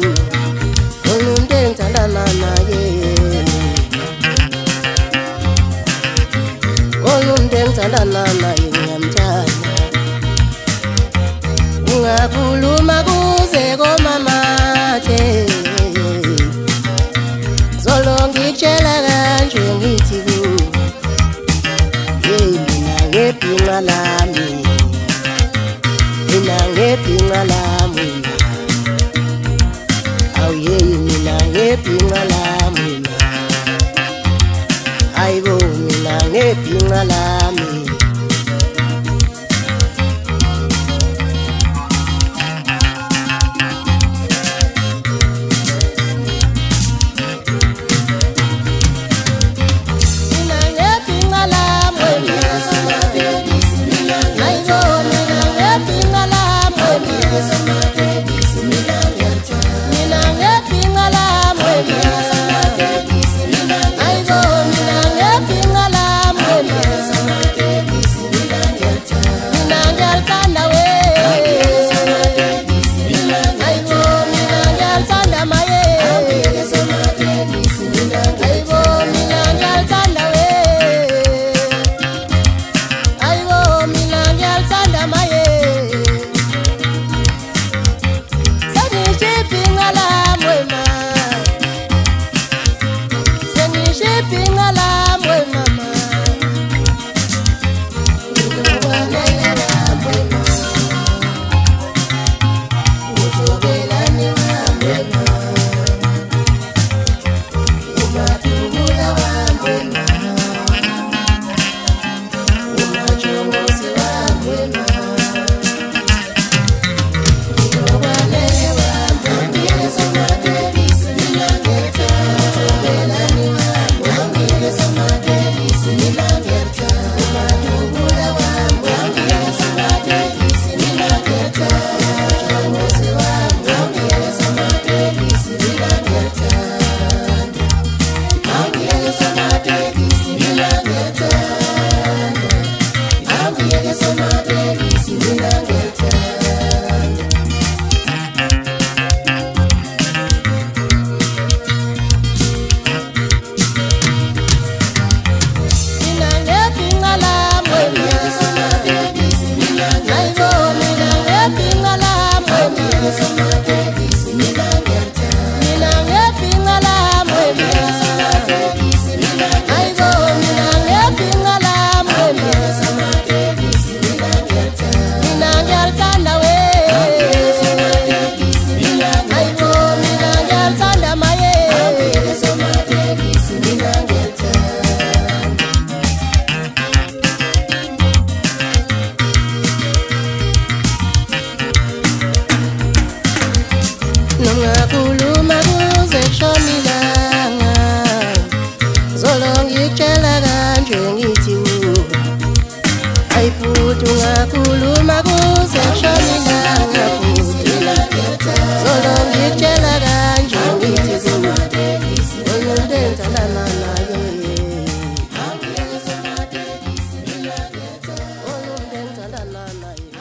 umuntu engithandana naye, umuntu engithandana naye ngiyamthanda. Ungakhuluma kuze komamathe, zolo ngitshela kanje ngithi kuwe, hey mina ngebhinqa lami, mina ngebhinqa lami, awu hey mina ngebhinqa lami, hayibo mina ngebhinqa lami. Nongakhuluma kuze kushone ilanga, zolo ngitshela kanje ngithi kuwe, hayi futhi ungakhuluma kuze kushone ilanga futhi, zolo ngitshela kanje ngithi kuwe, umuntu engithandana naye, umuntu engithandana naye.